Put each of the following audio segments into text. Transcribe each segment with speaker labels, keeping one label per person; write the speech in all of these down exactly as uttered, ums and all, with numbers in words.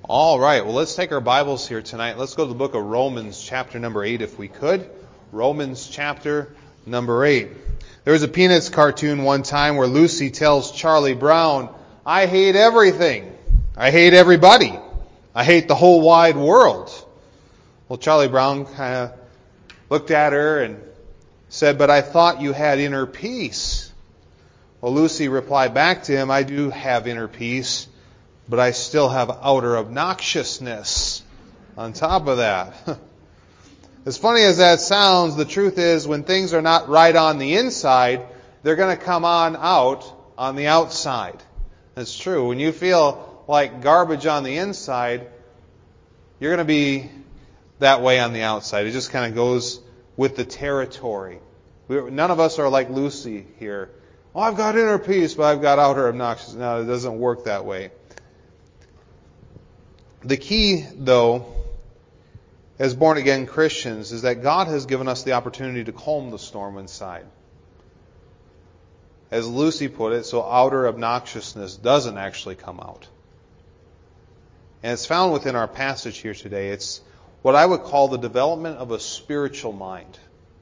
Speaker 1: All right, well, let's take our Bibles here tonight. Let's go to the book of Romans, chapter number eight, if we could. Romans, chapter number eight. There was a Peanuts cartoon one time where Lucy tells Charlie Brown, "I hate everything. I hate everybody. I hate the whole wide world." Well, Charlie Brown kind of looked at her and said, "But I thought you had inner peace." Well, Lucy replied back to him, "I do have inner peace, but I still have outer obnoxiousness on top of that." As funny as that sounds, the truth is when things are not right on the inside, they're going to come on out on the outside. That's true. When you feel like garbage on the inside, you're going to be that way on the outside. It just kind of goes with the territory. We're, none of us are like Lucy here. "Oh, I've got inner peace, but I've got outer obnoxiousness." No, it doesn't work that way. The key, though, as born-again Christians, is that God has given us the opportunity to calm the storm inside. As Lucy put it, so outer obnoxiousness doesn't actually come out. And it's found within our passage here today. It's what I would call the development of a spiritual mind.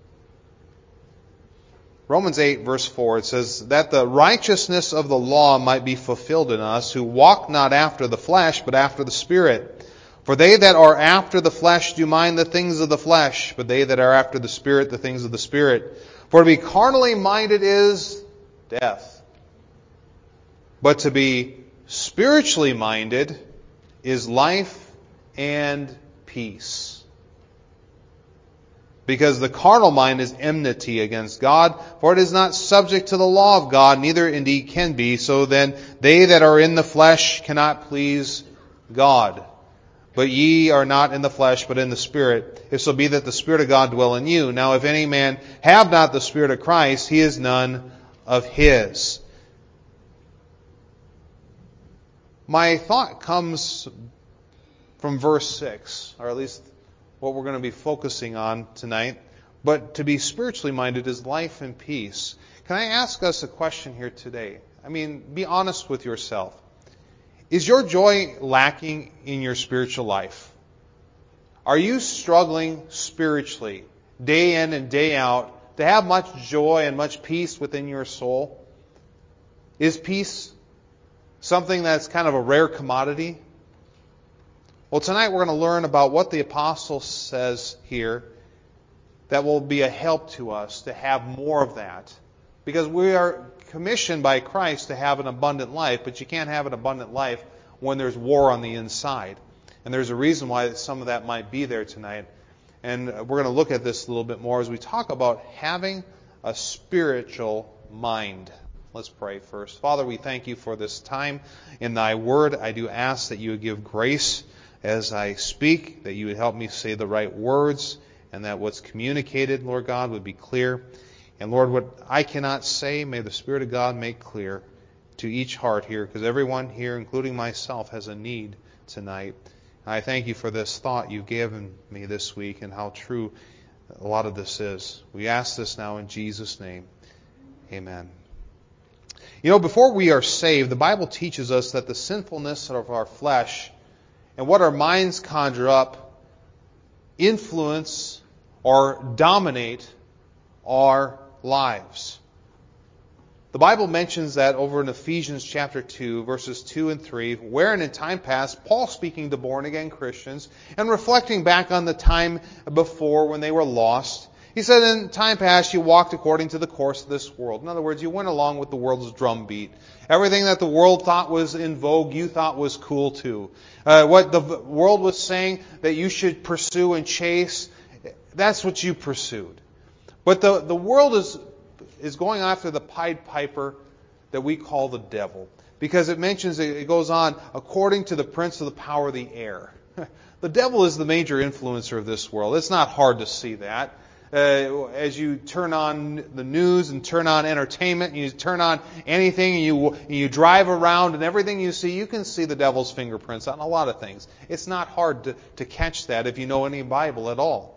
Speaker 1: Romans eight, verse four, it says, "That the righteousness of the law might be fulfilled in us, who walk not after the flesh, but after the Spirit. For they that are after the flesh do mind the things of the flesh, but they that are after the Spirit, the things of the Spirit. For to be carnally minded is death, but to be spiritually minded is life and peace. Because the carnal mind is enmity against God, for it is not subject to the law of God, neither indeed can be. So then they that are in the flesh cannot please God. But ye are not in the flesh, but in the Spirit, if so be that the Spirit of God dwell in you. Now if any man have not the Spirit of Christ, he is none of his." My thought comes from verse six, or at least what we're going to be focusing on tonight. But to be spiritually minded is life and peace. Can I ask us a question here today? I mean, be honest with yourself. Is your joy lacking in your spiritual life? Are you struggling spiritually, day in and day out, to have much joy and much peace within your soul? Is peace something that's kind of a rare commodity? Well, tonight we're going to learn about what the apostle says here that will be a help to us to have more of that. Because we are commissioned by Christ to have an abundant life, but you can't have an abundant life when there's war on the inside. And there's a reason why some of that might be there tonight. And we're going to look at this a little bit more as we talk about having a spiritual mind. Let's pray first. Father, we thank you for this time in thy word. I do ask that you would give grace as I speak, that you would help me say the right words, and that what's communicated, Lord God, would be clear. And Lord, what I cannot say, may the Spirit of God make clear to each heart here, because everyone here, including myself, has a need tonight. And I thank you for this thought you've given me this week and how true a lot of this is. We ask this now in Jesus' name. Amen. You know, before we are saved, the Bible teaches us that the sinfulness of our flesh and what our minds conjure up influence or dominate our lives. The Bible mentions that over in Ephesians chapter two, verses two and three, wherein in time past, Paul speaking to born-again Christians and reflecting back on the time before when they were lost, he said, "In time past you walked according to the course of this world." In other words, you went along with the world's drumbeat. Everything that the world thought was in vogue, you thought was cool too. Uh, what the world was saying that you should pursue and chase, that's what you pursued. But the, the world is, is going after the Pied Piper that we call the devil. Because it mentions, it goes on, according to the prince of the power of the air. The devil is the major influencer of this world. It's not hard to see that. Uh, as you turn on the news and turn on entertainment, and you turn on anything, and you and you drive around, and everything you see, you can see the devil's fingerprints on a lot of things. It's not hard to, to catch that if you know any Bible at all.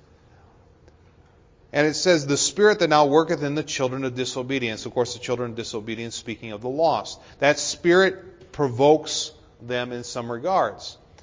Speaker 1: And it says, "The spirit that now worketh in the children of disobedience." Of course, the children of disobedience, speaking of the lost. That spirit provokes them in some regards.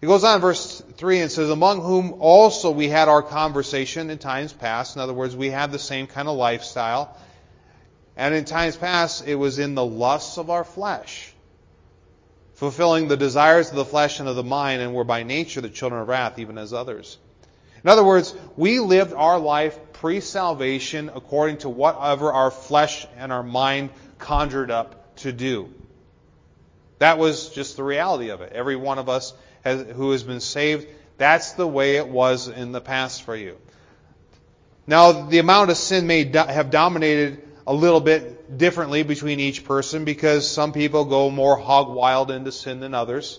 Speaker 1: He goes on in verse three and says, among whom also we had our conversation in times past. In other words, we had the same kind of lifestyle. And in times past, it was in the lusts of our flesh, fulfilling the desires of the flesh and of the mind, and were by nature the children of wrath, even as others. In other words, we lived our life pre-salvation according to whatever our flesh and our mind conjured up to do. That was just the reality of it. Every one of us has, who has been saved, that's the way it was in the past for you. Now, the amount of sin may do, have dominated a little bit differently between each person, because some people go more hog wild into sin than others.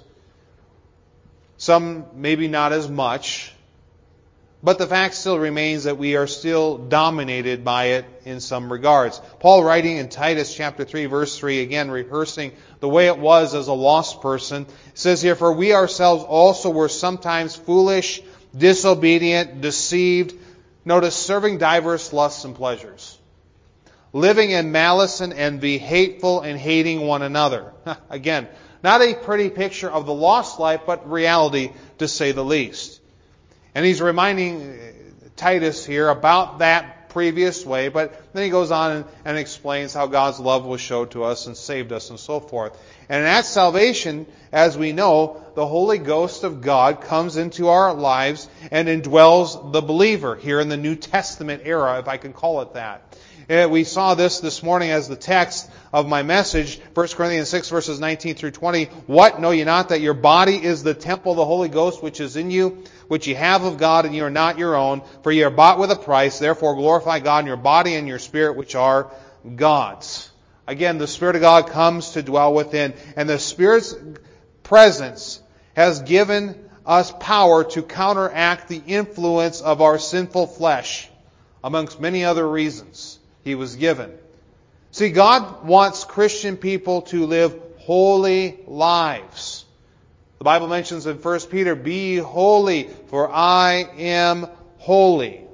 Speaker 1: Some maybe not as much. But the fact still remains that we are still dominated by it in some regards. Paul, writing in Titus chapter three, verse three, again rehearsing the way it was as a lost person, says here, for we ourselves also were sometimes foolish, disobedient, deceived, notice, serving diverse lusts and pleasures, living in malice and envy, hateful and hating one another. Again, not a pretty picture of the lost life, but reality, to say the least. And he's reminding Titus here about that previous way, but then he goes on and, and explains how God's love was showed to us and saved us and so forth. And at salvation, as we know, the Holy Ghost of God comes into our lives and indwells the believer here in the New Testament era, if I can call it that. And we saw this this morning as the text of my message, First Corinthians six, verses nineteen through twenty. What, know ye not that your body is the temple of the Holy Ghost which is in you, which ye have of God, and ye are not your own? For ye are bought with a price. Therefore glorify God in your body and your spirit, which are God's. Again, the Spirit of God comes to dwell within. And the Spirit's presence has given us power to counteract the influence of our sinful flesh, amongst many other reasons He was given. See, God wants Christian people to live holy lives. The Bible mentions in First Peter, be holy, for I am holy.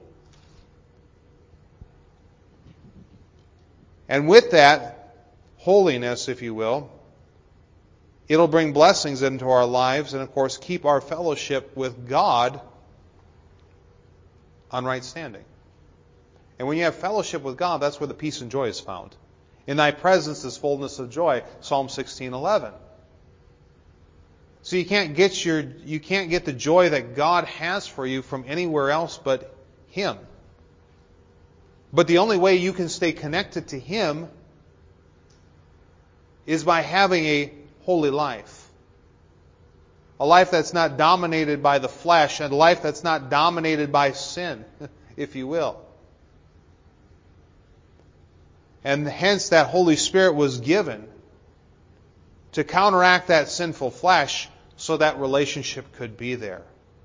Speaker 1: And with that holiness, if you will, it'll bring blessings into our lives and, of course, keep our fellowship with God on right standing. And when you have fellowship with God, that's where the peace and joy is found. In thy presence is fullness of joy, Psalm sixteen eleven. So you can't get your you can't get the joy that God has for you from anywhere else but Him. But the only way you can stay connected to Him is by having a holy life. A life that's not dominated by the flesh, and a life that's not dominated by sin, if you will. And hence that Holy Spirit was given to counteract that sinful flesh so that relationship could be there.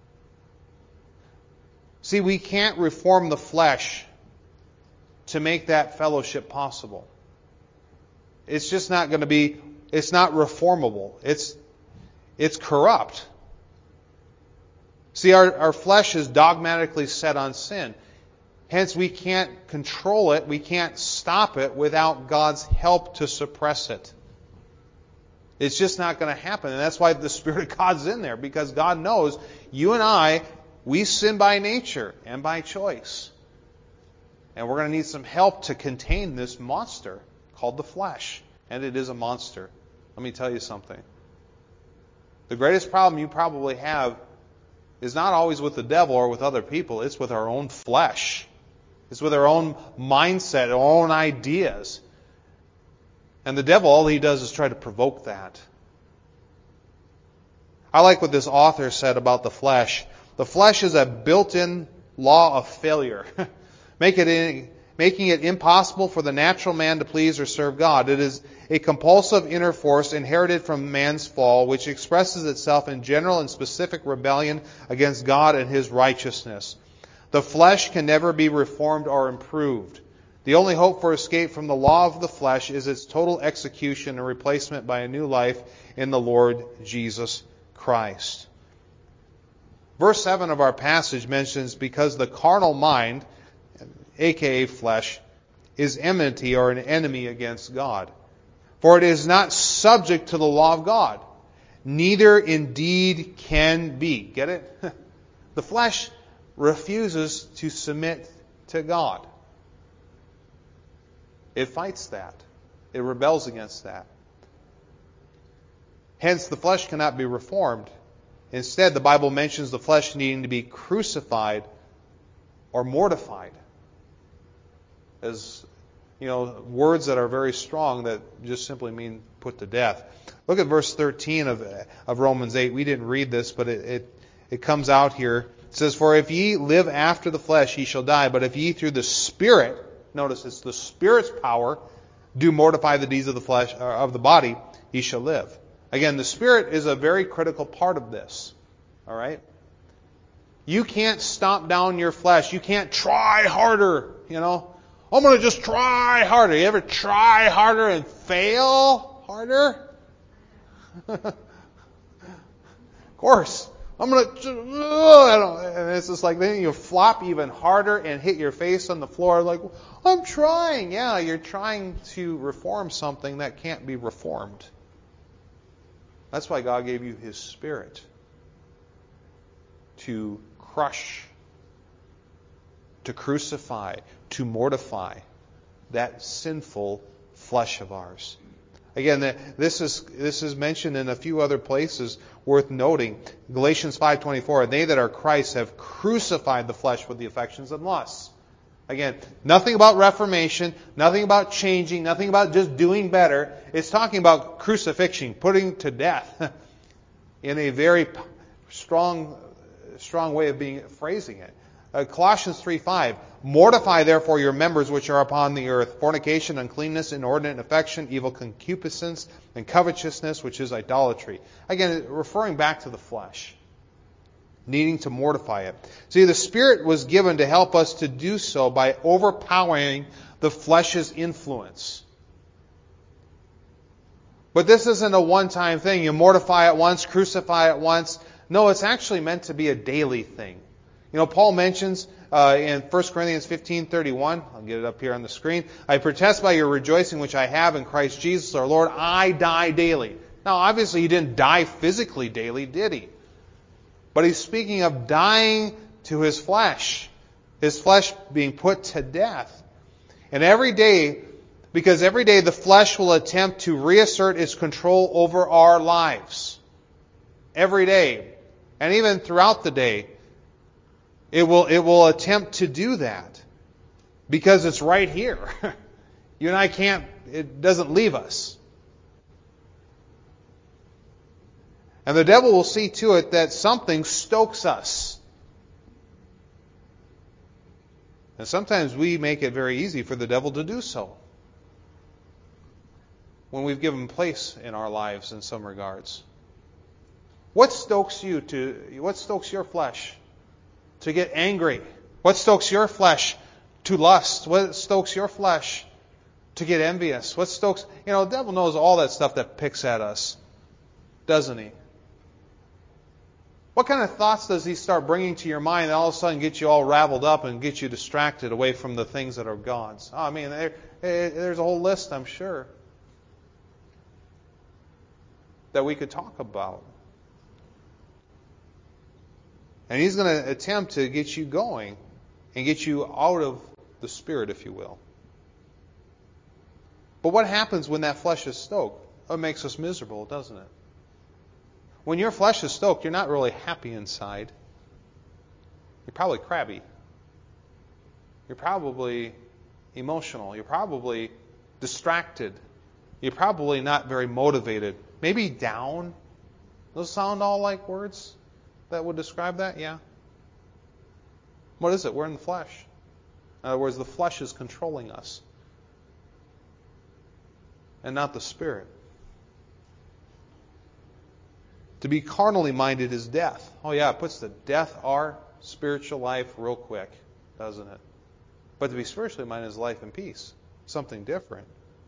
Speaker 1: See, we can't reform the flesh to make that fellowship possible. It's just not going to be, it's not reformable. It's, it's corrupt. See, our, our flesh is dogmatically set on sin. Hence, we can't control it, we can't stop it without God's help to suppress it. It's just not going to happen. And that's why the Spirit of God's in there, because God knows you and I, we sin by nature and by choice. And we're going to need some help to contain this monster called the flesh. And it is a monster. Let me tell you something. The greatest problem you probably have is not always with the devil or with other people. It's with our own flesh. It's with our own mindset, our own ideas. And the devil, all he does is try to provoke that. I like what this author said about the flesh. The flesh is a built-in law of failure, Make it in, making it impossible for the natural man to please or serve God. It is a compulsive inner force inherited from man's fall, which expresses itself in general and specific rebellion against God and His righteousness. The flesh can never be reformed or improved. The only hope for escape from the law of the flesh is its total execution and replacement by a new life in the Lord Jesus Christ. Verse seven of our passage mentions, because the carnal mind, aka flesh, is enmity or an enemy against God. For it is not subject to the law of God, neither indeed can be. Get it? The flesh refuses to submit to God. It fights that. It rebels against that. Hence, the flesh cannot be reformed. Instead, the Bible mentions the flesh needing to be crucified or mortified. As, you know, words that are very strong that just simply mean put to death. Look at verse thirteen of, of Romans eight. We didn't read this, but it, it, it comes out here. It says, "For if ye live after the flesh, ye shall die. But if ye through the Spirit," notice it's the Spirit's power, "do mortify the deeds of the flesh, or of the body, ye shall live." Again, the Spirit is a very critical part of this. All right? You can't stomp down your flesh. You can't try harder, you know. I'm going to just try harder. You ever try harder and fail harder? Of course. I'm going to, and it's just like then you flop even harder and hit your face on the floor like, I'm trying. Yeah, you're trying to reform something that can't be reformed. That's why God gave you His Spirit to crush, to crucify, to mortify that sinful flesh of ours. Again, this is this is mentioned in a few other places worth noting. Galatians five twenty-four, "They that are Christ have crucified the flesh with the affections and lusts." Again, nothing about reformation, nothing about changing, nothing about just doing better. It's talking about crucifixion, putting to death, in a very strong, strong way of being phrasing it. Uh, Colossians three five, "Mortify therefore your members which are upon the earth, fornication, uncleanness, inordinate affection, evil concupiscence, and covetousness, which is idolatry." Again, referring back to the flesh, needing to mortify it. See, the Spirit was given to help us to do so by overpowering the flesh's influence. But this isn't a one-time thing. You mortify it once, crucify it once. No, it's actually meant to be a daily thing. You know, Paul mentions uh, in First Corinthians fifteen thirty-one, I'll get it up here on the screen, "I protest by your rejoicing which I have in Christ Jesus our Lord, I die daily." Now, obviously, he didn't die physically daily, did he? But he's speaking of dying to his flesh. His flesh being put to death. And every day, because every day the flesh will attempt to reassert its control over our lives. Every day. And even throughout the day. It will, it will attempt to do that. Because it's right here. You and I can't, it doesn't leave us. And the devil will see to it that something stokes us. And sometimes we make it very easy for the devil to do so. When we've given place in our lives in some regards. What stokes you to, what stokes your flesh to get angry? What stokes your flesh to lust? What stokes your flesh to get envious? What stokes, you know, the devil knows all that stuff that picks at us, doesn't he? What kind of thoughts does he start bringing to your mind that all of a sudden get you all raveled up and get you distracted away from the things that are God's? Oh, I mean, there, there's a whole list, I'm sure, that we could talk about. And he's going to attempt to get you going and get you out of the Spirit, if you will. But what happens when that flesh is stoked? It makes us miserable, doesn't it? When your flesh is stoked, you're not really happy inside. You're probably crabby. You're probably emotional. You're probably distracted. You're probably not very motivated. Maybe down. Those sound all like words that would describe that? Yeah. What is it? We're in the flesh. In other words, the flesh is controlling us. And not the Spirit. To be carnally minded is death. Oh yeah, it puts to death our spiritual life real quick, doesn't it? But to be spiritually minded is life and peace. Something different.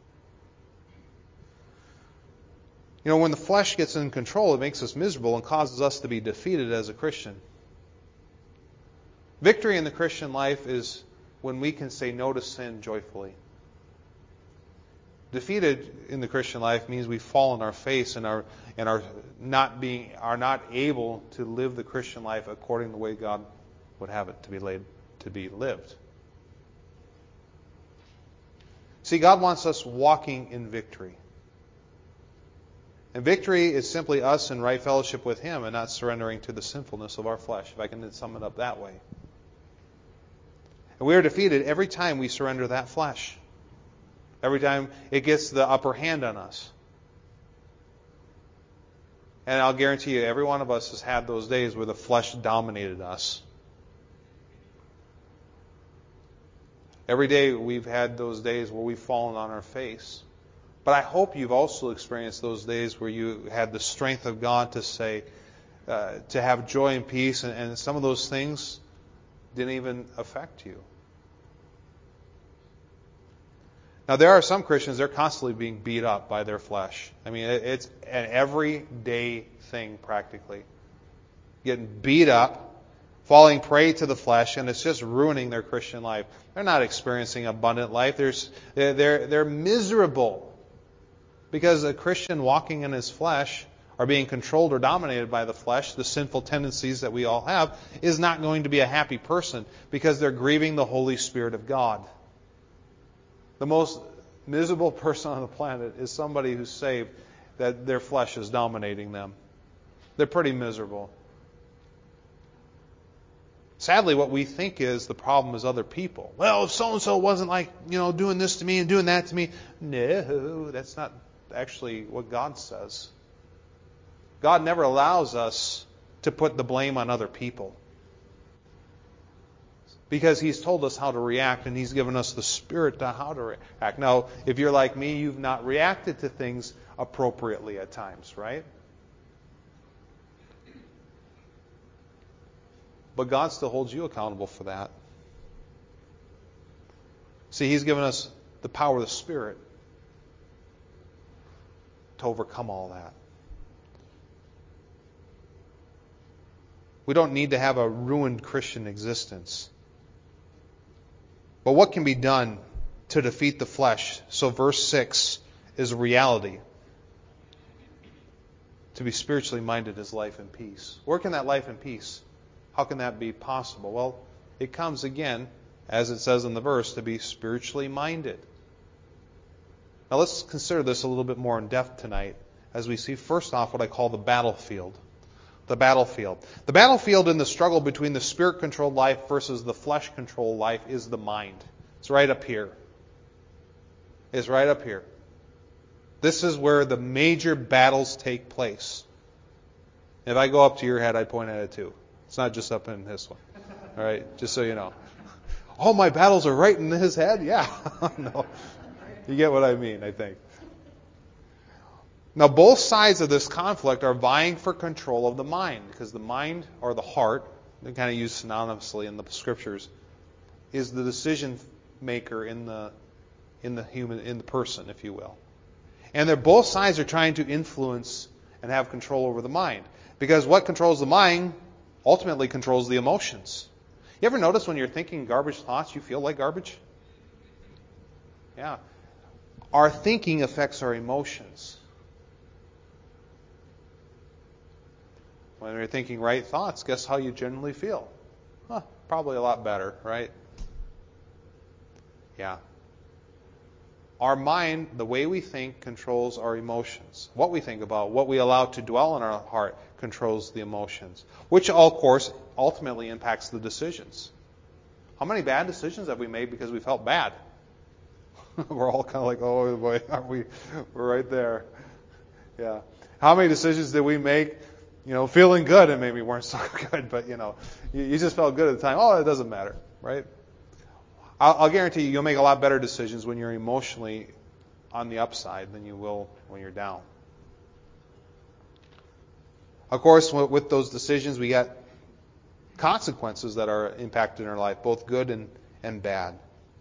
Speaker 1: You know, when the flesh gets in control, it makes us miserable and causes us to be defeated as a Christian. Victory in the Christian life is when we can say no to sin joyfully. Defeated in the Christian life means we fall on our face and are and are not being are not able to live the Christian life according to the way God would have it to be laid to be lived. See, God wants us walking in victory. And victory is simply us in right fellowship with Him and not surrendering to the sinfulness of our flesh, if I can sum it up that way. And we are defeated every time we surrender that flesh. Every time it gets the upper hand on us. And I'll guarantee you, every one of us has had those days where the flesh dominated us. Every day we've had those days where we've fallen on our face. But I hope you've also experienced those days where you had the strength of God to say, uh, to have joy and peace, and, and some of those things didn't even affect you. Now, there are some Christians, they're constantly being beat up by their flesh. I mean, it's an everyday thing, practically. Getting beat up, falling prey to the flesh, and it's just ruining their Christian life. They're not experiencing abundant life. They're, they're, they're miserable. Because a Christian walking in his flesh, or being controlled or dominated by the flesh, the sinful tendencies that we all have, is not going to be a happy person, because they're grieving the Holy Spirit of God. The most miserable person on the planet is somebody who's saved that their flesh is dominating them. They're pretty miserable. Sadly, what we think is the problem is other people. Well, if so-and-so wasn't like, you know, doing this to me and doing that to me. No, that's not actually what God says. God never allows us to put the blame on other people. Because He's told us how to react, and He's given us the Spirit to how to react. Now, if you're like me, you've not reacted to things appropriately at times, right? But God still holds you accountable for that. See, He's given us the power of the Spirit to overcome all that. We don't need to have a ruined Christian existence. But what can be done to defeat the flesh? So verse six is a reality. To be spiritually minded is life and peace. Where can that life and peace? How can that be possible? Well, it comes again, as it says in the verse, to be spiritually minded. Now let's consider this a little bit more in depth tonight as we see first off what I call the battlefield. The battlefield. The battlefield in the struggle between the Spirit-controlled life versus the flesh-controlled life is the mind. It's right up here. It's right up here. This is where the major battles take place. If I go up to your head, I point at it too. It's not just up in this one. All right? Just so you know. All my battles are right in his head? Yeah. No. You get what I mean, I think. Now, both sides of this conflict are vying for control of the mind, because the mind, or the heart, they kind of used synonymously in the Scriptures, is the decision maker in the in the human in the person, if you will. And they're both sides are trying to influence and have control over the mind, because what controls the mind ultimately controls the emotions. You ever notice when you're thinking garbage thoughts, you feel like garbage? Yeah. Our thinking affects our emotions. When you're thinking right thoughts, guess how you generally feel? Huh, probably a lot better, right? Yeah. Our mind, the way we think, controls our emotions. What we think about, what we allow to dwell in our heart, controls the emotions. Which, of course, ultimately impacts the decisions. How many bad decisions have we made because we felt bad? We're all kind of like, oh boy, aren't we? We're right there. Yeah. How many decisions did we make, you know, feeling good and maybe weren't so good, but, you know, you, you just felt good at the time. Oh, it doesn't matter, right? I'll, I'll guarantee you, you'll make a lot better decisions when you're emotionally on the upside than you will when you're down. Of course, with those decisions, we get consequences that are impacted in our life, both good and, and bad.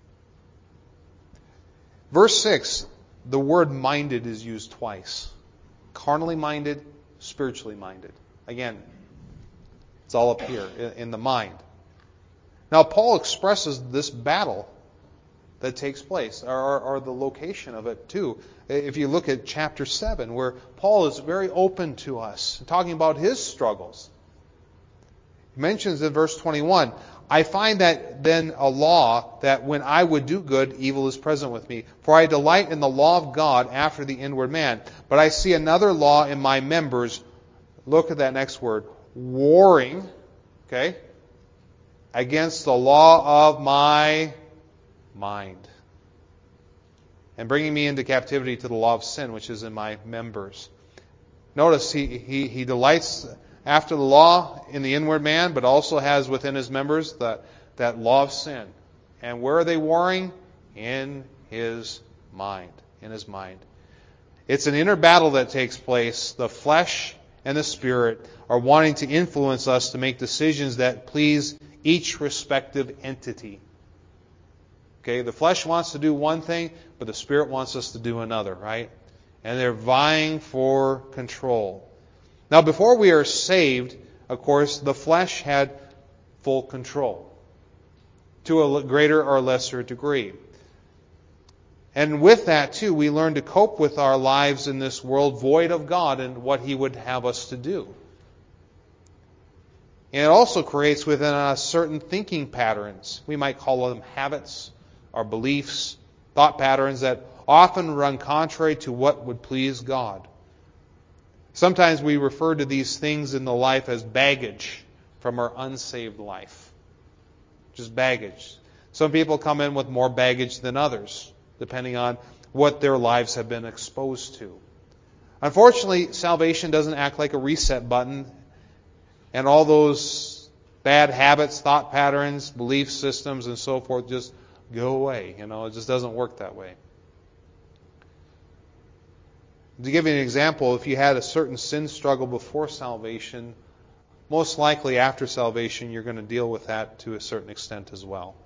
Speaker 1: Verse six, the word minded is used twice. Carnally minded, spiritually minded. Again, it's all up here in the mind. Now, Paul expresses this battle that takes place, or, or, or the location of it too. If you look at chapter seven, where Paul is very open to us, talking about his struggles. He mentions in verse twenty-one, I find that then a law that when I would do good, evil is present with me. For I delight in the law of God after the inward man. But I see another law in my members. Look at that next word. Warring, okay, against the law of my mind. And bringing me into captivity to the law of sin, which is in my members. Notice he, he, he delights after the law in the inward man, but also has within his members that, that law of sin. And where are they warring? In his mind. In his mind. It's an inner battle that takes place. The flesh and the spirit are wanting to influence us to make decisions that please each respective entity. Okay, the flesh wants to do one thing, but the spirit wants us to do another, right? And they're vying for control. Now, before we are saved, of course, the flesh had full control to a greater or lesser degree. And with that, too, we learn to cope with our lives in this world void of God and what He would have us to do. And it also creates within us certain thinking patterns. We might call them habits, or beliefs, thought patterns that often run contrary to what would please God. Sometimes we refer to these things in the life as baggage from our unsaved life. Just baggage. Some people come in with more baggage than others, depending on what their lives have been exposed to. Unfortunately, salvation doesn't act like a reset button, and all those bad habits, thought patterns, belief systems, and so forth just go away. You know, it just doesn't work that way. To give you an example, if you had a certain sin struggle before salvation, most likely after salvation you're going to deal with that to a certain extent as well.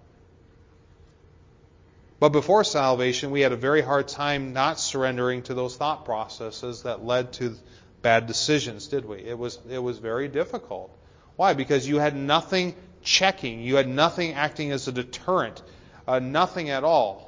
Speaker 1: But before salvation, we had a very hard time not surrendering to those thought processes that led to bad decisions, did we? It was it was very difficult. Why? Because you had nothing checking. You had nothing acting as a deterrent. Uh, nothing at all.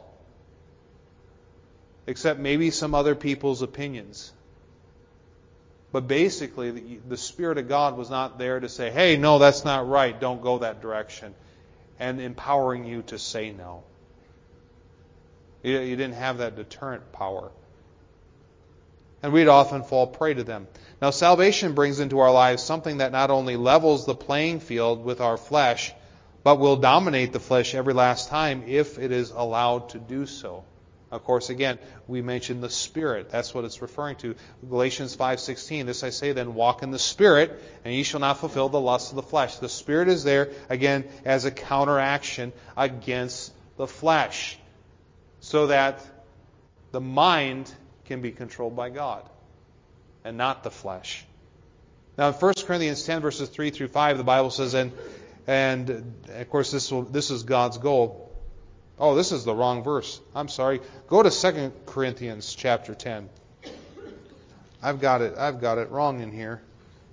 Speaker 1: Except maybe some other people's opinions. But basically, the, the Spirit of God was not there to say, hey, no, that's not right, don't go that direction, and empowering you to say no. You, you didn't have that deterrent power. And we'd often fall prey to them. Now, salvation brings into our lives something that not only levels the playing field with our flesh, but will dominate the flesh every last time if it is allowed to do so. Of course, again, we mentioned the Spirit. That's what it's referring to. Galatians five sixteen, this I say then, walk in the Spirit, and ye shall not fulfill the lusts of the flesh. The Spirit is there, again, as a counteraction against the flesh, so that the mind can be controlled by God, and not the flesh. Now, in First Corinthians ten, verses three through five, the Bible says, and, and of course, this will, this is God's goal. Oh, this is the wrong verse. I'm sorry. Go to Second Corinthians chapter ten. I've got it. I've got it wrong in here.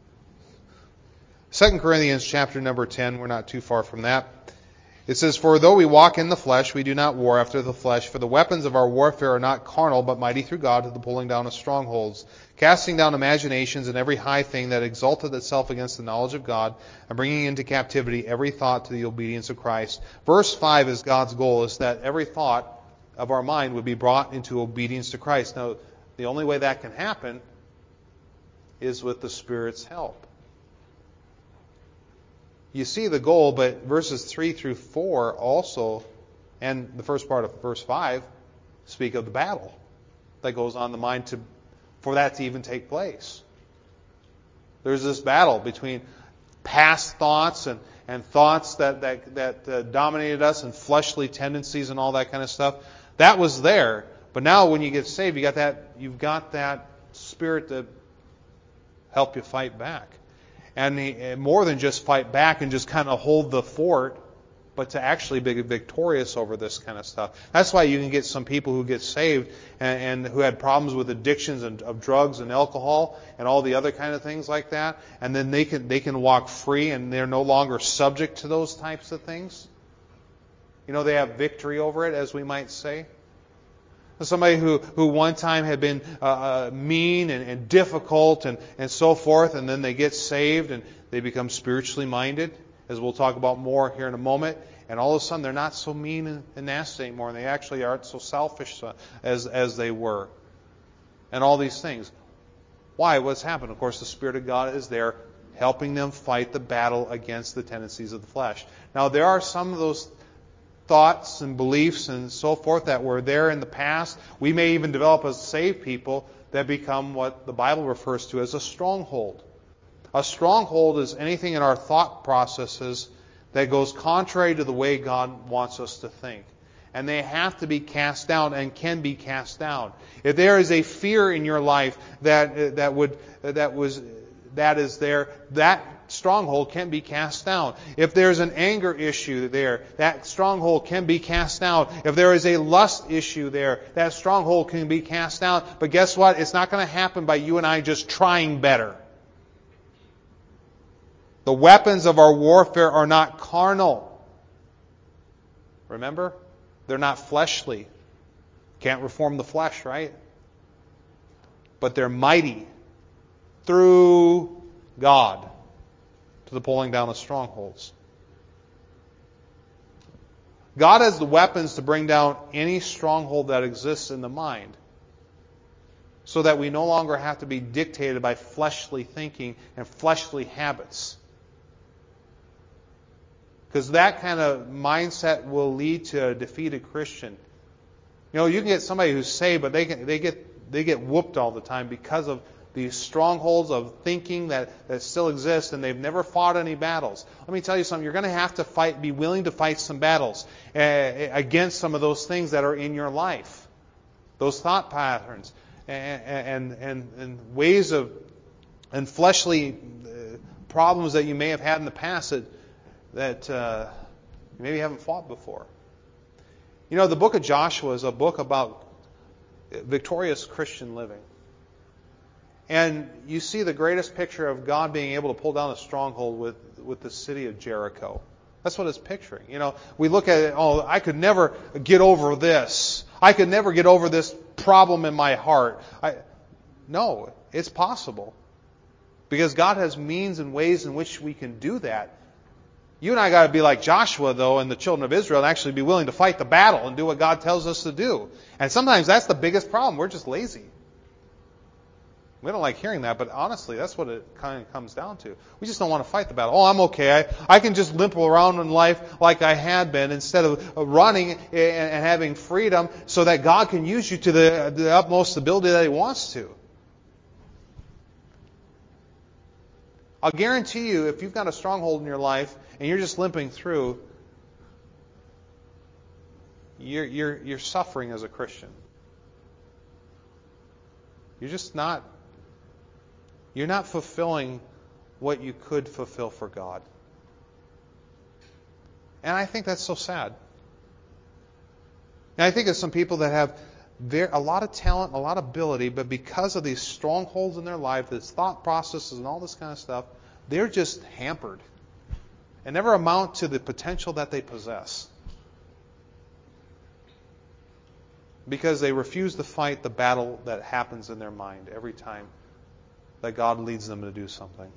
Speaker 1: Second Corinthians chapter number ten. We're not too far from that. It says, for though we walk in the flesh, we do not war after the flesh. For the weapons of our warfare are not carnal, but mighty through God to the pulling down of strongholds, casting down imaginations and every high thing that exalteth itself against the knowledge of God, and bringing into captivity every thought to the obedience of Christ. Verse five is God's goal, is that every thought of our mind would be brought into obedience to Christ. Now, the only way that can happen is with the Spirit's help. You see the goal, but verses three through four also, and the first part of verse five, speak of the battle that goes on in the mind to, for that to even take place. There's this battle between past thoughts and, and thoughts that, that, that uh, dominated us, and fleshly tendencies and all that kind of stuff. That was there. But now when you get saved, you got that, you've got that Spirit to help you fight back. And more than just fight back and just kind of hold the fort, but to actually be victorious over this kind of stuff. That's why you can get some people who get saved and, and who had problems with addictions and, of drugs and alcohol and all the other kind of things like that, and then they can they can walk free and they're no longer subject to those types of things. You know, they have victory over it, as we might say. Somebody who, who one time had been uh, mean and, and difficult and, and so forth, and then they get saved and they become spiritually minded, as we'll talk about more here in a moment. And all of a sudden, they're not so mean and, and nasty anymore, and they actually aren't so selfish as, as they were. And all these things. Why? What's happened? Of course, the Spirit of God is there helping them fight the battle against the tendencies of the flesh. Now, there are some of those thoughts and beliefs and so forth that were there in the past. We may even develop as saved people that become what the Bible refers to as a stronghold. A stronghold is anything in our thought processes that goes contrary to the way God wants us to think. And they have to be cast down and can be cast down. If there is a fear in your life that that would that was that is there, that stronghold can be cast down. If there's an anger issue there, that stronghold can be cast down. If there is a lust issue there, that stronghold can be cast down. But guess what? It's not going to happen by you and I just trying better. The weapons of our warfare are not carnal. Remember? They're not fleshly. Can't reform the flesh, right? But they're mighty through God to the pulling down of strongholds. God has the weapons to bring down any stronghold that exists in the mind, so that we no longer have to be dictated by fleshly thinking and fleshly habits. Because that kind of mindset will lead to a defeated Christian. You know, you can get somebody who's saved, but they can, they get they get whooped all the time because of these strongholds of thinking that, that still exist, and they've never fought any battles. Let me tell you something. You're going to have to fight, be willing to fight some battles uh, against some of those things that are in your life, those thought patterns and and and, and ways of and fleshly uh, problems that you may have had in the past that that uh, you maybe haven't fought before. You know, the book of Joshua is a book about victorious Christian living. And you see the greatest picture of God being able to pull down a stronghold with, with the city of Jericho. That's what it's picturing. You know, we look at it, oh, I could never get over this. I could never get over this problem in my heart. I, no, it's possible. Because God has means and ways in which we can do that. You and I got to be like Joshua, though, and the children of Israel, and actually be willing to fight the battle and do what God tells us to do. And sometimes that's the biggest problem. We're just lazy. We don't like hearing that, but honestly, that's what it kind of comes down to. We just don't want to fight the battle. Oh, I'm okay. I, I can just limp around in life like I had been instead of running and, and having freedom so that God can use you to the, the utmost ability that He wants to. I'll guarantee you, if you've got a stronghold in your life and you're just limping through, you're, you're, you're suffering as a Christian. You're just not You're not fulfilling what you could fulfill for God. And I think that's so sad. And I think of some people that have very, a lot of talent, a lot of ability, but because of these strongholds in their life, this thought processes and all this kind of stuff, they're just hampered and never amount to the potential that they possess. Because they refuse to fight the battle that happens in their mind every time that God leads them to do something.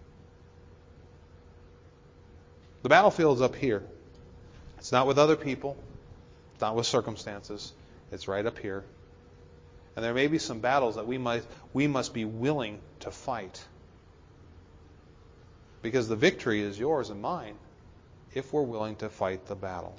Speaker 1: The battlefield is up here. It's not with other people. It's not with circumstances. It's right up here. And there may be some battles that we must, we must be willing to fight. Because the victory is yours and mine if we're willing to fight the battle.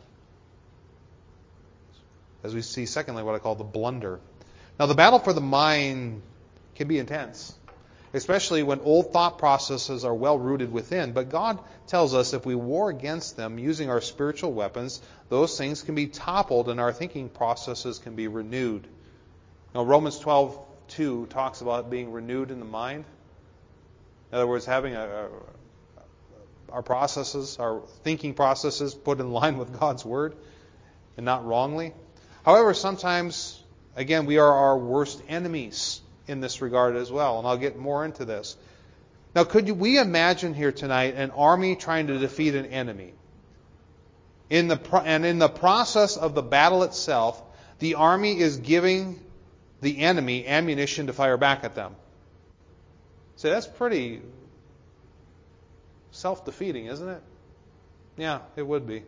Speaker 1: As we see, secondly, what I call the blunder. Now, the battle for the mind can be intense, especially when old thought processes are well rooted within. But God tells us if we war against them using our spiritual weapons, those things can be toppled and our thinking processes can be renewed. Now, Romans twelve two talks about being renewed in the mind. In other words, having a, a, our processes, our thinking processes put in line with God's Word and not wrongly. However, sometimes, again, we are our worst enemies in this regard as well, and I'll get more into this. Now, could we imagine here tonight an army trying to defeat an enemy? In the pro- and in the process of the battle itself, the army is giving the enemy ammunition to fire back at them. So that's pretty self-defeating, isn't it? Yeah, it would be.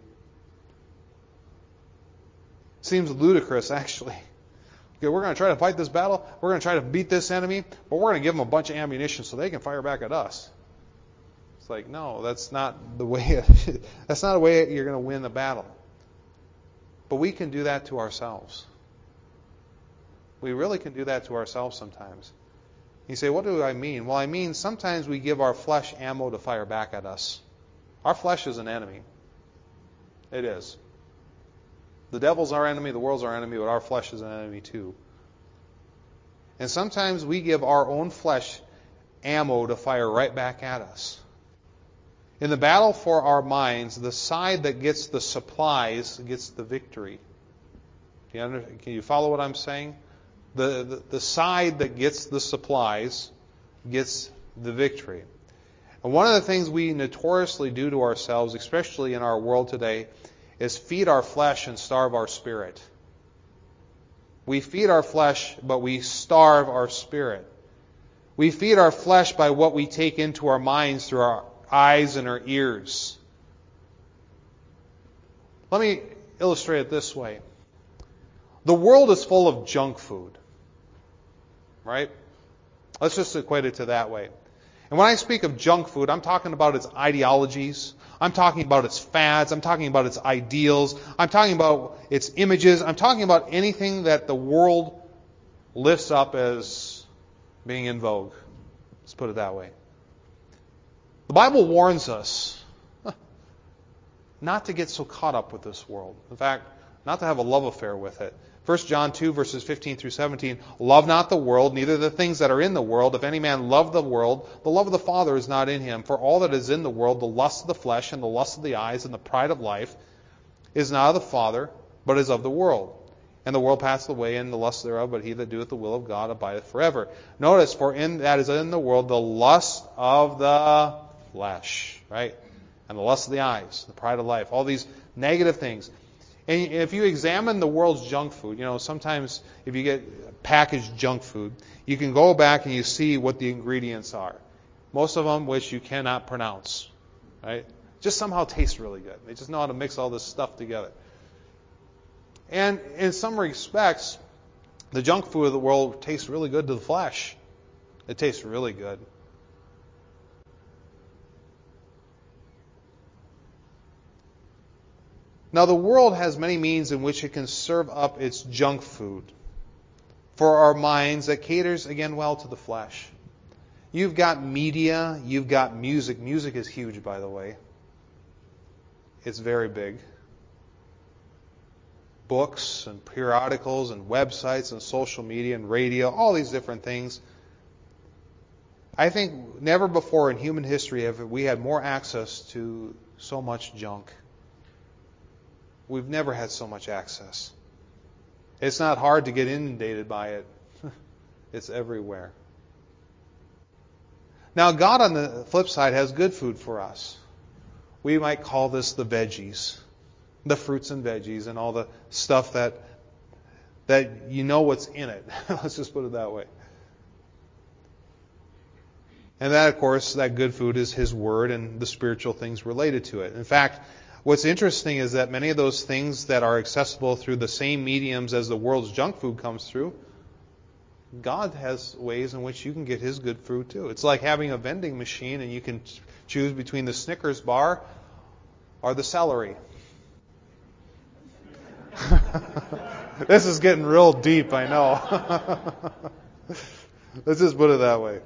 Speaker 1: Seems ludicrous, actually. Okay, we're going to try to fight this battle. We're going to try to beat this enemy, but we're going to give them a bunch of ammunition so they can fire back at us. It's like, no, that's not the way. That's not the way you're going to win the battle. But we can do that to ourselves. We really can do that to ourselves sometimes. You say, what do I mean? Well, I mean sometimes we give our flesh ammo to fire back at us. Our flesh is an enemy. It is. The devil's our enemy, the world's our enemy, but our flesh is an enemy too. And sometimes we give our own flesh ammo to fire right back at us. In the battle for our minds, the side that gets the supplies gets the victory. Can you, under, can you follow what I'm saying? The, the, the side that gets the supplies gets the victory. And one of the things we notoriously do to ourselves, especially in our world today, is feed our flesh and starve our spirit. We feed our flesh, but we starve our spirit. We feed our flesh by what we take into our minds through our eyes and our ears. Let me illustrate it this way. The world is full of junk food. Right? Let's just equate it to that way. And when I speak of junk food, I'm talking about its ideologies. I'm talking about its fads. I'm talking about its ideals. I'm talking about its images. I'm talking about anything that the world lifts up as being in vogue. Let's put it that way. The Bible warns us not to get so caught up with this world. In fact, not to have a love affair with it. First John two, verses fifteen through seventeen, love not the world, neither the things that are in the world. If any man love the world, the love of the Father is not in him. For all that is in the world, the lust of the flesh and the lust of the eyes and the pride of life, is not of the Father, but is of the world. And the world passeth away, and the lust thereof, but he that doeth the will of God abideth forever. Notice, for in that is in the world the lust of the flesh, right? And the lust of the eyes, the pride of life, all these negative things. And if you examine the world's junk food, you know, sometimes if you get packaged junk food, you can go back and you see what the ingredients are. Most of them which you cannot pronounce, right? Just somehow taste really good. They just know how to mix all this stuff together. And in some respects, the junk food of the world tastes really good to the flesh. It tastes really good. Now, the world has many means in which it can serve up its junk food for our minds that caters, again, well to the flesh. You've got media, you've got music. Music is huge, by the way. It's very big. Books and periodicals and websites and social media and radio, all these different things. I think never before in human history have we had more access to so much junk. We've never had so much access. It's not hard to get inundated by it. It's everywhere. Now, God, on the flip side, has good food for us. We might call this the veggies, the fruits and veggies, and all the stuff that that you know what's in it. Let's just put it that way. And that, of course, that good food is His Word and the spiritual things related to it. In fact, what's interesting is that many of those things that are accessible through the same mediums as the world's junk food comes through, God has ways in which you can get His good food too. It's like having a vending machine and you can choose between the Snickers bar or the celery. This is getting real deep, I know. Let's just put it that way.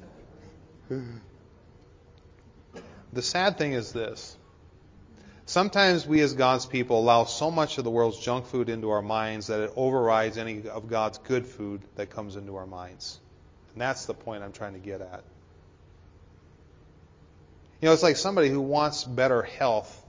Speaker 1: The sad thing is this. Sometimes we as God's people allow so much of the world's junk food into our minds that it overrides any of God's good food that comes into our minds. And that's the point I'm trying to get at. You know, it's like somebody who wants better health.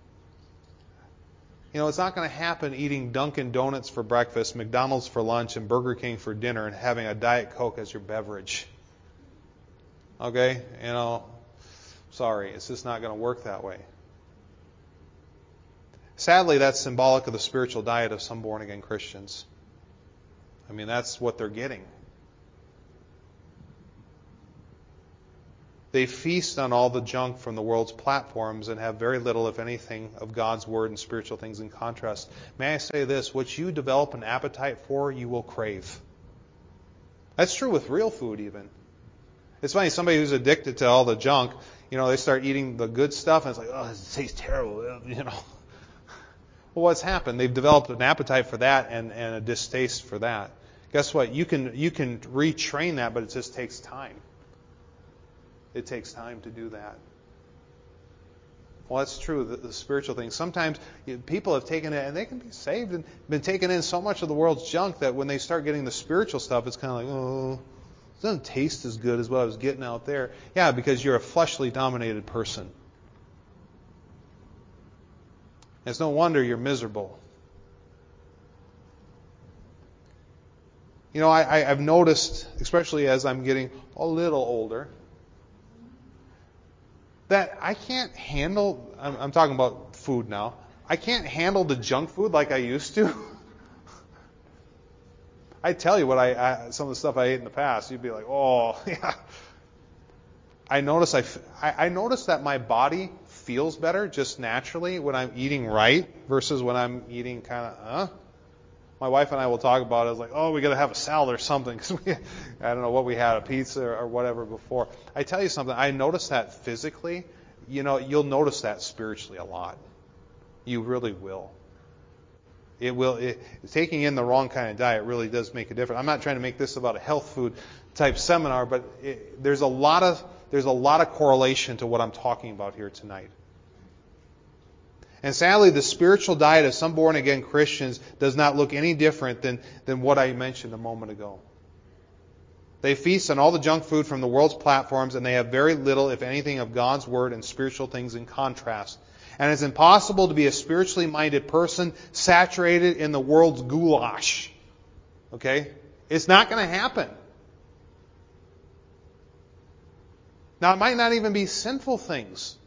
Speaker 1: You know, it's not going to happen eating Dunkin' Donuts for breakfast, McDonald's for lunch, and Burger King for dinner and having a Diet Coke as your beverage. Okay? You know, sorry, it's just not going to work that way. sadly, that's symbolic of the spiritual diet of some born-again Christians. I mean, that's what they're getting. They feast on all the junk from the world's platforms and have very little, if anything, of God's Word and spiritual things in contrast. May I say this? What you develop an appetite for, you will crave. That's true with real food even. It's funny, somebody who's addicted to all the junk, you know, they start eating the good stuff and it's like, oh, it tastes terrible, you know. Well, what's happened? They've developed an appetite for that and, and a distaste for that. Guess what? You can you can retrain that, but it just takes time. It takes time to do that. Well, that's true, the, the spiritual things. Sometimes you, people have taken it, and they can be saved and been taken in so much of the world's junk that when they start getting the spiritual stuff, it's kind of like, oh, it doesn't taste as good as what I was getting out there. Yeah, because you're a fleshly dominated person. It's no wonder you're miserable. You know, I, I, I've noticed, especially as I'm getting a little older, that I can't handle, I'm, I'm talking about food now, I can't handle the junk food like I used to. I tell you what I, I some of the stuff I ate in the past, you'd be like, oh, yeah. I notice I, I, I notice that my body feels better just naturally when I'm eating right versus when I'm eating kind of, uh. My wife and I will talk about it. It's like, oh, we got to have a salad or something because we, I don't know what we had, a pizza or, or whatever before. I tell you something. I notice that physically. You know, you'll notice that spiritually a lot. You really will. It will. It, taking in the wrong kind of diet really does make a difference. I'm not trying to make this about a health food type seminar, but it, there's a lot of there's a lot of correlation to what I'm talking about here tonight. And sadly, the spiritual diet of some born-again Christians does not look any different than, than what I mentioned a moment ago. They feast on all the junk food from the world's platforms, and they have very little, if anything, of God's Word and spiritual things in contrast. And it's impossible to be a spiritually minded person saturated in the world's goulash. Okay? It's not going to happen. Now, it might not even be sinful things.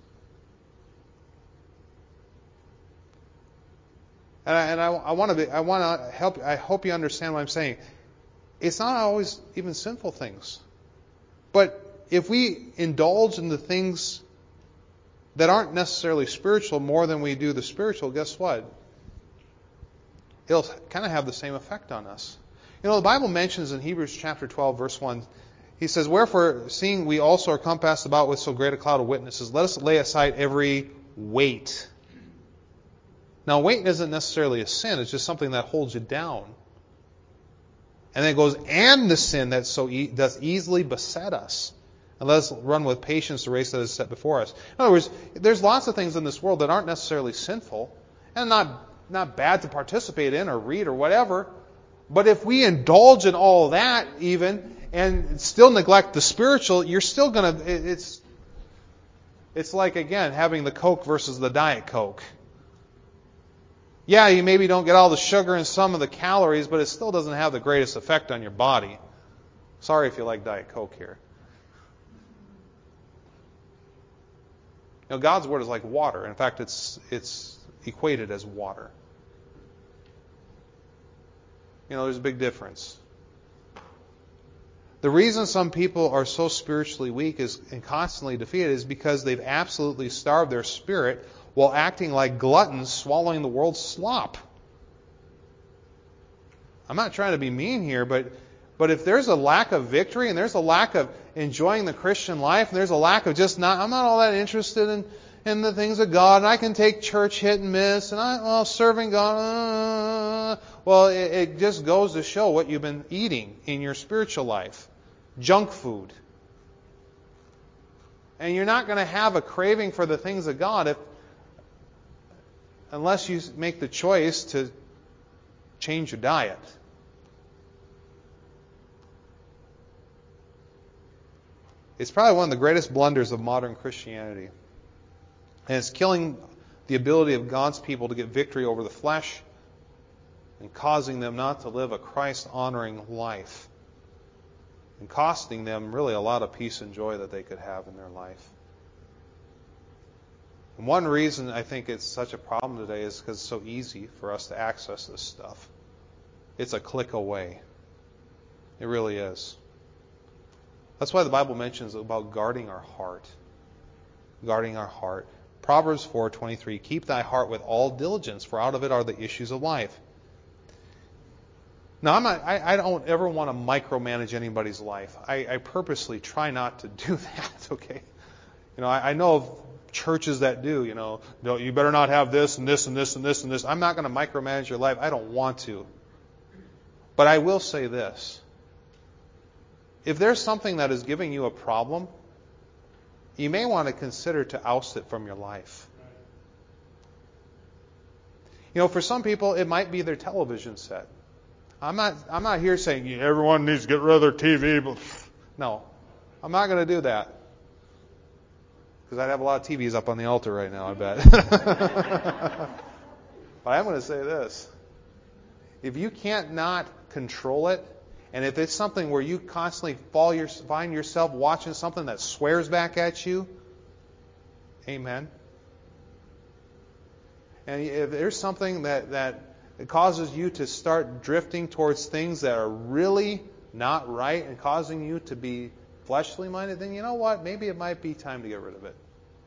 Speaker 1: And I, and I, I want to be, I want to help. I hope you understand what I'm saying. It's not always even sinful things, but if we indulge in the things that aren't necessarily spiritual more than we do the spiritual, guess what? It'll kind of have the same effect on us. You know, the Bible mentions in Hebrews chapter twelve, verse one, he says, "Wherefore, seeing we also are compassed about with so great a cloud of witnesses, let us lay aside every weight." Now, weight isn't necessarily a sin. It's just something that holds you down. And then it goes, and the sin that so e- does easily beset us. And let us run with patience the race that is set before us. In other words, there's lots of things in this world that aren't necessarily sinful and not, not bad to participate in or read or whatever. But if we indulge in all that even and still neglect the spiritual, you're still going to... It's, it's like, again, having the Coke versus the Diet Coke. Yeah, you maybe don't get all the sugar and some of the calories, but it still doesn't have the greatest effect on your body. Sorry if you like Diet Coke here. You know, God's Word is like water. In fact, it's it's equated as water. You know, there's a big difference. The reason some people are so spiritually weak is and constantly defeated is because they've absolutely starved their spirit while acting like gluttons swallowing the world's slop. I'm not trying to be mean here, but but if there's a lack of victory and there's a lack of enjoying the Christian life and there's a lack of just not, I'm not all that interested in, in the things of God and I can take church hit and miss and I, well, serving God, uh, well, it, it just goes to show what you've been eating in your spiritual life. Junk food. And you're not going to have a craving for the things of God if unless you make the choice to change your diet. It's probably one of the greatest blunders of modern Christianity. And it's killing the ability of God's people to get victory over the flesh and causing them not to live a Christ-honoring life and costing them really a lot of peace and joy that they could have in their life. And one reason I think it's such a problem today is because it's so easy for us to access this stuff. It's a click away. It really is. That's why the Bible mentions about guarding our heart. Guarding our heart. Proverbs four twenty-three, keep thy heart with all diligence, for out of it are the issues of life. Now, I'm not, I, I don't ever want to micromanage anybody's life. I, I purposely try not to do that, okay? You know, I, I know of churches that do, you know, no, you better not have this and this and this and this and this. I'm not going to micromanage your life. I don't want to. But I will say this. If there's something that is giving you a problem, you may want to consider to oust it from your life. You know, for some people, it might be their television set. I'm not I'm not here saying everyone needs to get rid of their T V. But no, I'm not going to do that. Because I'd have a lot of T Vs up on the altar right now, I bet. But I'm going to say this. If you can't not control it, and if it's something where you constantly fall your, find yourself watching something that swears back at you, amen. And if there's something that, that causes you to start drifting towards things that are really not right and causing you to be fleshly minded, then you know what? Maybe it might be time to get rid of it.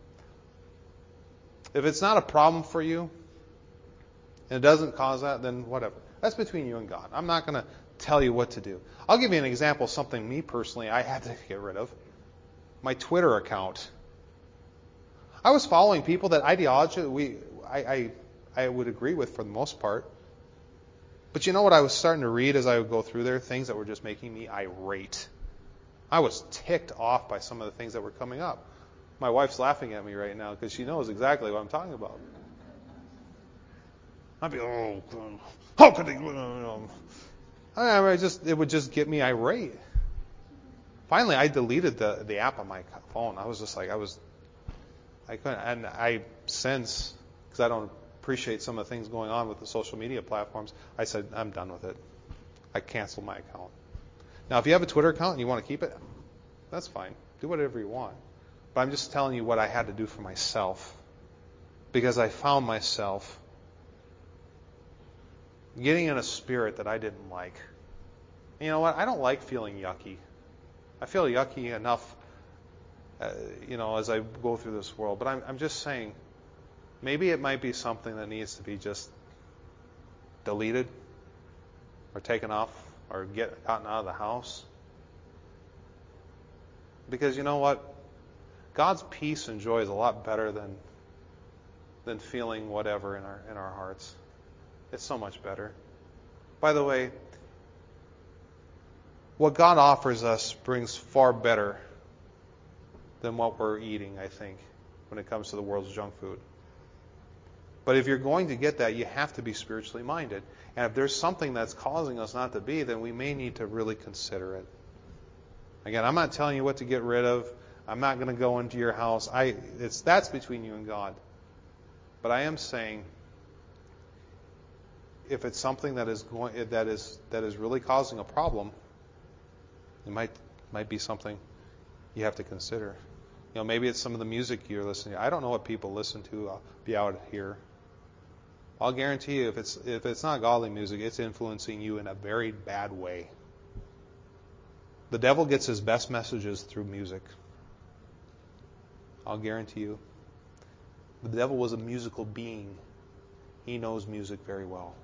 Speaker 1: If it's not a problem for you, and it doesn't cause that, then whatever. That's between you and God. I'm not going to tell you what to do. I'll give you an example of something me personally I had to get rid of. My Twitter account. I was following people that ideology we I, I I would agree with for the most part. But you know what I was starting to read as I would go through there? Things that were just making me irate. I was ticked off by some of the things that were coming up. My wife's laughing at me right now because she knows exactly what I'm talking about. I'd be, oh, how could they? I just it would just get me irate. Finally, I deleted the the app on my phone. I was just like I was, I couldn't, and I since because I don't appreciate some of the things going on with the social media platforms. I said I'm done with it. I canceled my account. Now, if you have a Twitter account and you want to keep it, that's fine. Do whatever you want. But I'm just telling you what I had to do for myself because I found myself getting in a spirit that I didn't like. And you know what? I don't like feeling yucky. I feel yucky enough, uh, you know, as I go through this world. But I'm, I'm just saying, maybe it might be something that needs to be just deleted or taken off or get gotten out of the house. Because you know what? God's peace and joy is a lot better than than feeling whatever in our in our hearts. It's so much better. By the way, what God offers us brings far better than what we're eating, I think, when it comes to the world's junk food. But if you're going to get that, you have to be spiritually minded. And if there's something that's causing us not to be, then we may need to really consider it. Again, I'm not telling you what to get rid of. I'm not going to go into your house. I it's that's between you and God. But I am saying, if it's something that is going that is that is really causing a problem, it might might be something you have to consider. You know, maybe it's some of the music you're listening to. I don't know what people listen to. I'll be out here. I'll guarantee you, if it's if it's not godly music, it's influencing you in a very bad way. The devil gets his best messages through music. I'll guarantee you. The devil was a musical being. He knows music very well.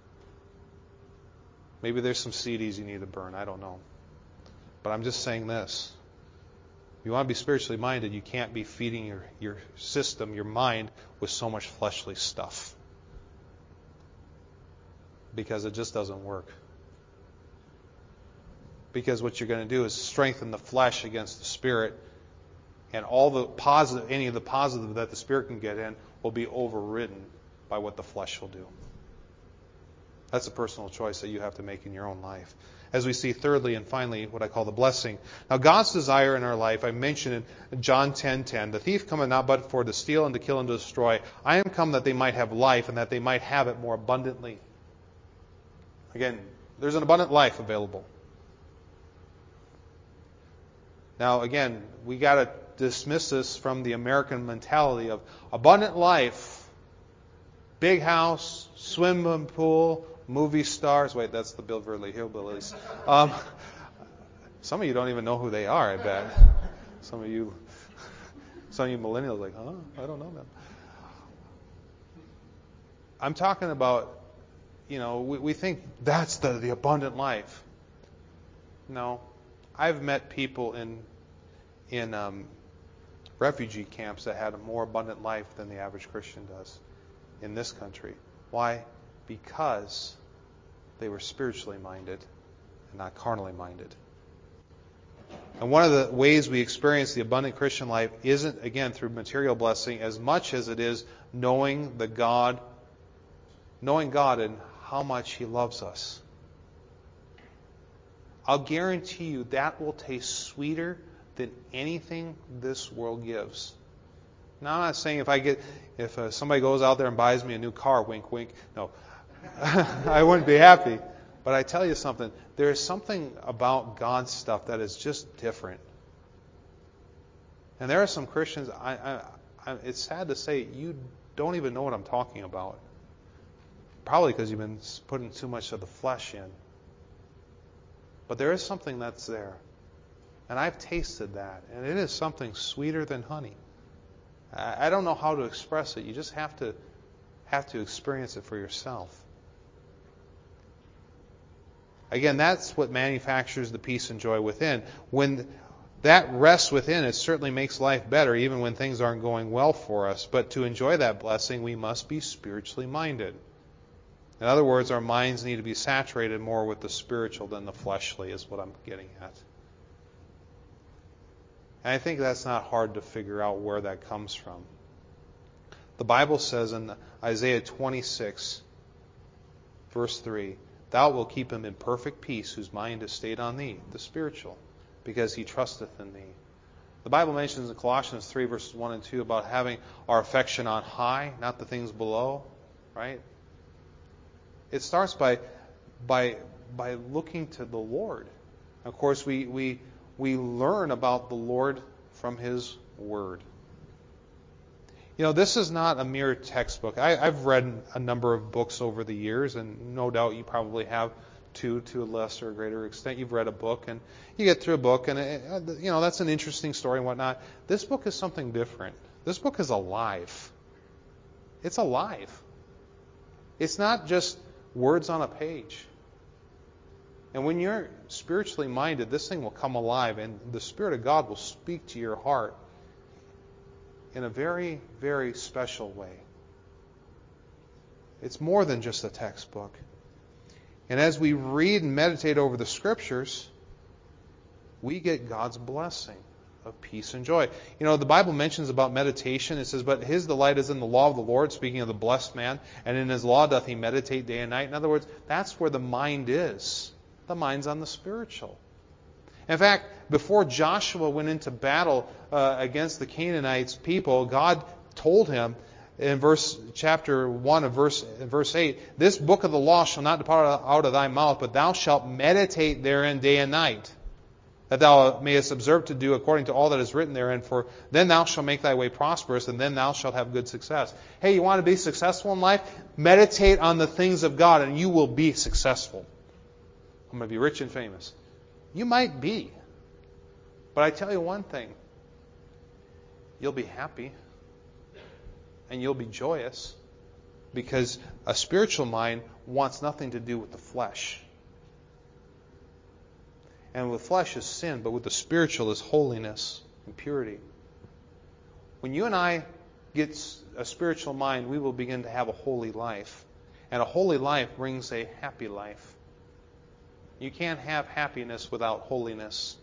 Speaker 1: Maybe there's some C Ds you need to burn. I don't know. But I'm just saying this. If you want to be spiritually minded, you can't be feeding your, your system, your mind, with so much fleshly stuff. Because it just doesn't work. Because what you're going to do is strengthen the flesh against the spirit, and all the positive, any of the positive that the spirit can get in will be overridden by what the flesh will do. That's a personal choice that you have to make in your own life. As we see thirdly and finally, what I call the blessing. Now, God's desire in our life, I mentioned in John ten ten, the thief cometh not but for to steal and to kill and to destroy. I am come that they might have life and that they might have it more abundantly. Again, there's an abundant life available. Now, again, we got to dismiss this from the American mentality of abundant life, big house, swimming pool, movie stars. Wait, that's the Beverly Hillbillies. Um, some of you don't even know who they are, I bet. Some of you, some of you millennials are like, huh? I don't know them. I'm talking about, you know, we, we think that's the, the abundant life. No. I've met people in in um, refugee camps that had a more abundant life than the average Christian does in this country. Why? Because they were spiritually minded and not carnally minded. And one of the ways we experience the abundant Christian life isn't, again, through material blessing as much as it is knowing the God, knowing God and how much He loves us. I'll guarantee you that will taste sweeter than anything this world gives. Now, I'm not saying if I get, if uh, somebody goes out there and buys me a new car, wink, wink, no, I wouldn't be happy. But I tell you something, there is something about God's stuff that is just different. And there are some Christians, I, I, I, it's sad to say, you don't even know what I'm talking about. Probably because you've been putting too much of the flesh in. But there is something that's there. And I've tasted that. And it is something sweeter than honey. I, I don't know how to express it. You just have to have to experience it for yourself. Again, that's what manufactures the peace and joy within. When that rests within, it certainly makes life better, even when things aren't going well for us. But to enjoy that blessing, we must be spiritually minded. In other words, our minds need to be saturated more with the spiritual than the fleshly, is what I'm getting at. And I think that's not hard to figure out where that comes from. The Bible says in Isaiah twenty-six, verse three, Thou wilt keep him in perfect peace, whose mind is stayed on thee, the spiritual, because he trusteth in thee. The Bible mentions in Colossians three, verses one and two, about having our affection on high, not the things below, right? It starts by by by looking to the Lord. Of course, we we we learn about the Lord from His Word. You know, this is not a mere textbook. I, I've read a number of books over the years, and no doubt you probably have too, to a lesser or greater extent. You've read a book, and you get through a book, and it, you know that's an interesting story and whatnot. This book is something different. This book is alive. It's alive. It's not just words on a page. And when you're spiritually minded, this thing will come alive, and the Spirit of God will speak to your heart in a very, very special way. It's more than just a textbook. And as we read and meditate over the Scriptures, we get God's blessing of peace and joy. You know, the Bible mentions about meditation. It says, But his delight is in the law of the Lord, speaking of the blessed man, and in his law doth he meditate day and night. In other words, that's where the mind is. The mind's on the spiritual. In fact, before Joshua went into battle uh, against the Canaanites people, God told him in verse chapter one of verse verse eight, This book of the law shall not depart out of thy mouth, but thou shalt meditate therein day and night, that thou mayest observe to do according to all that is written therein, for then thou shalt make thy way prosperous, and then thou shalt have good success. Hey, you want to be successful in life? Meditate on the things of God, and you will be successful. I'm going to be rich and famous. You might be. But I tell you one thing. You'll be happy. And you'll be joyous. Because a spiritual mind wants nothing to do with the flesh. And with flesh is sin, but with the spiritual is holiness and purity. When you and I get a spiritual mind, we will begin to have a holy life. And a holy life brings a happy life. You can't have happiness without holiness.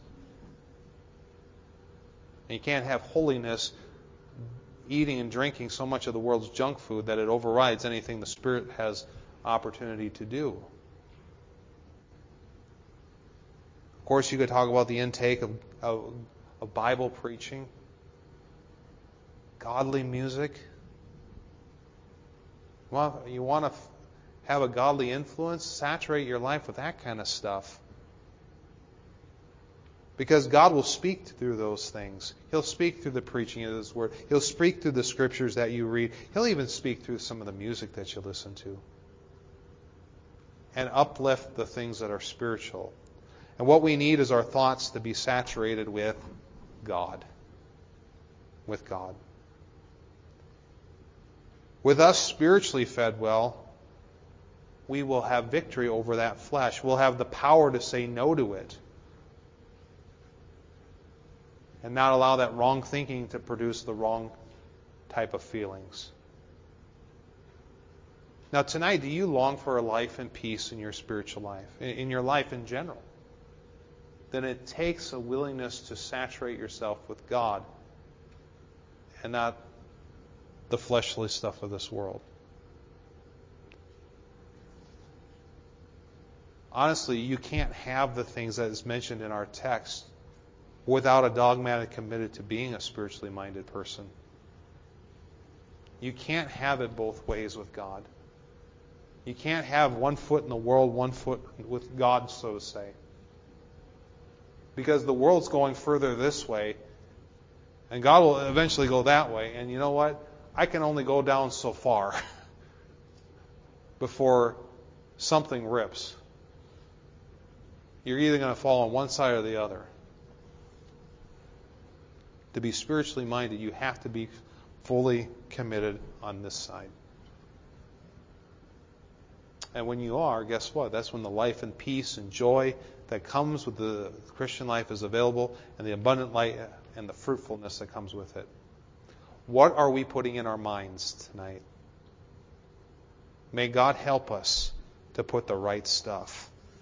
Speaker 1: And you can't have holiness eating and drinking so much of the world's junk food that it overrides anything the Spirit has opportunity to do. Of course, you could talk about the intake of, of, of Bible preaching, godly music. Well, you want to have a godly influence? Saturate your life with that kind of stuff. Because God will speak through those things. He'll speak through the preaching of His Word. He'll speak through the Scriptures that you read. He'll even speak through some of the music that you listen to. And uplift the things that are spiritual. And what we need is our thoughts to be saturated with God. With God. With us spiritually fed well, we will have victory over that flesh. We'll have the power to say no to it. And not allow that wrong thinking to produce the wrong type of feelings. Now tonight, do you long for a life in peace in your spiritual life, in your life in general? Then it takes a willingness to saturate yourself with God and not the fleshly stuff of this world. Honestly, you can't have the things that is mentioned in our text without a dogmatic committed to being a spiritually minded person. You can't have it both ways with God. You can't have one foot in the world, one foot with God, so to say. Because the world's going further this way, and God will eventually go that way. And you know what? I can only go down so far before something rips. You're either going to fall on one side or the other. To be spiritually minded, you have to be fully committed on this side. And when you are, guess what? That's when the life and peace and joy that comes with the Christian life is available, and the abundant light and the fruitfulness that comes with it. What are we putting in our minds tonight? May God help us to put the right stuff.